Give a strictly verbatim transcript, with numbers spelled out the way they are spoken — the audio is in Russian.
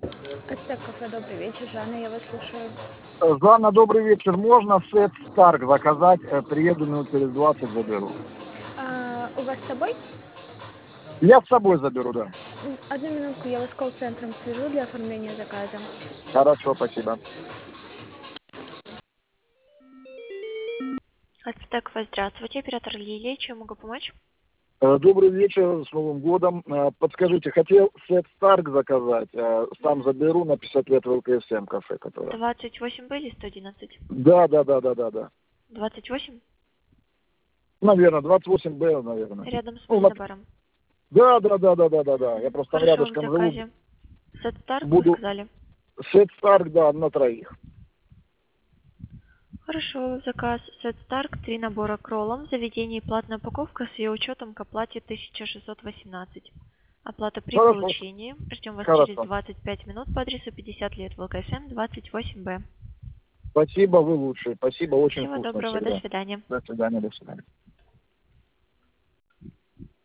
Ацтек кафе, добрый вечер. Жанна, я вас слушаю. Жанна, добрый вечер. Можно сет Старк заказать? Э, Приеду минут через двадцать, заберу. А, у вас с собой? Я с собой заберу, да. М, Одну минутку, я вас с колл-центром свяжу для оформления заказа. Хорошо, спасибо. Ацтек, здравствуйте, оператор Лилия, чем могу помочь? Э, Добрый вечер, с Новым годом. Э, Подскажите, хотел сет Старк заказать. Э, Сам заберу на пятьдесят лет в ЛКСМ кафе, которое. двадцать восемь Б или сто одиннадцать? Да, да, да, да, да, да. двадцать восемь? Наверное, двадцать восемь Б, наверное. Рядом с Ну, на- Мальнобаром. Да, да, да, да, да, да, да. Я просто там Хорошо, в рядышком живу. заказе. Сет Старк, вы Буду сказали? сет Старк, да, на троих. Хорошо, заказ Сет Старк, три набора к роллам, в заведении платная упаковка с ее учетом к оплате тысяча шестьсот восемнадцать. Оплата при Хорошо, получении. Ждем вас через хорошо. двадцать пять минут по адресу пятьдесят лет в ЛКСМ двадцать восемь Б. Спасибо, вы лучшие. Спасибо, очень Всего вкусно доброго, до всегда. свидания. До свидания, до свидания.